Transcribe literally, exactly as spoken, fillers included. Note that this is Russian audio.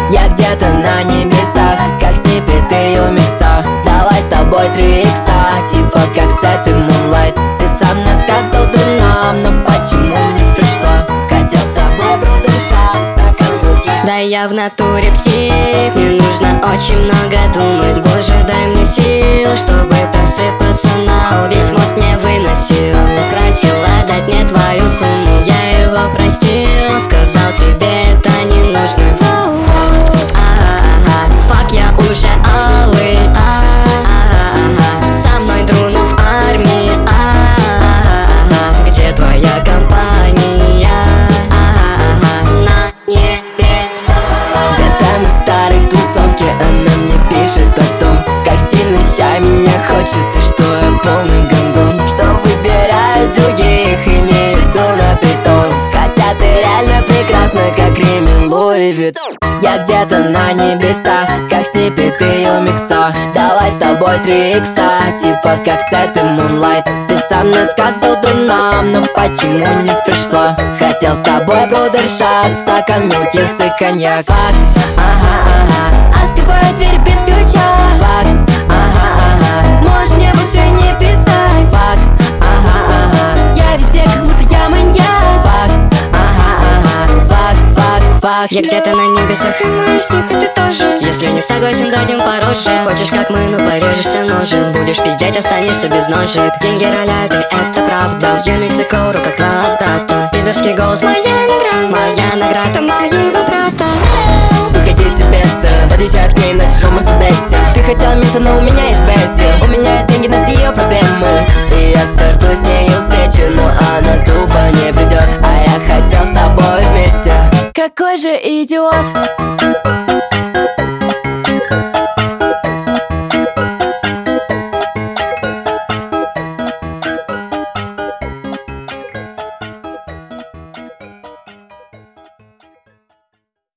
Я где-то на небесах, как снипет ее микса. Давай с тобой три икса, типа как сет и Moonlight. Ты сам мне сказал дурном, но почему не пришла? Хотел с тобой продышать, стакан руки. Да я в натуре псих, мне нужно очень много думать. Боже, дай мне сил, чтобы просыпаться на ут. Весь мозг мне выносил, просила дать мне твою сумму. Я его простил, сказал тебе это не нужно. А-а-а, фак, я уже алый. А-а-а, со мной Друнов в армии. А-а-а, где твоя компания? А-а-а, на небесах. Где-то на старой тусовке она мне пишет о том, как сильно ща меня хочет, и что я полный гондон, что выбираю других и не иду на притон. Хотя ты реально прекрасна, как ремень Луи Виттон. Я где-то на небесах, как снипет ее микса. Давай с тобой три икса, типа как сет и Moonlight. Ты сам мне сказал дурном, но почему не пришла? Хотел с тобой продышать, стакан милкис и коньяк. Фак, ага-ага, Открываю дверь без ключа. фак, ага-ага, Можешь мне больше не писать. фак, ага-ага, Я везде, как будто я маньяк. фак, ага-ага, фак, фак, фак. Я где-то на небесах, и мои снипеты тоже. Если не согласен, дадим пороже. Хочешь как мы, ну порежешься ножем. Будешь пиздеть, останешься без ножек. Деньги роляют, и это правда. Я Мексико, рука как два брата. Пидорский голос, моя награда. Моя награда моего брата. Выходи себе сцены, подъезжай к ней на чужом Мерседесе. Ты хотела мента, но у меня есть бести. У меня есть деньги на все ее проблемы. И я все жду с ней встречи, но она тупо не придет. А я хотел с тобой вместе. Какой же идиот.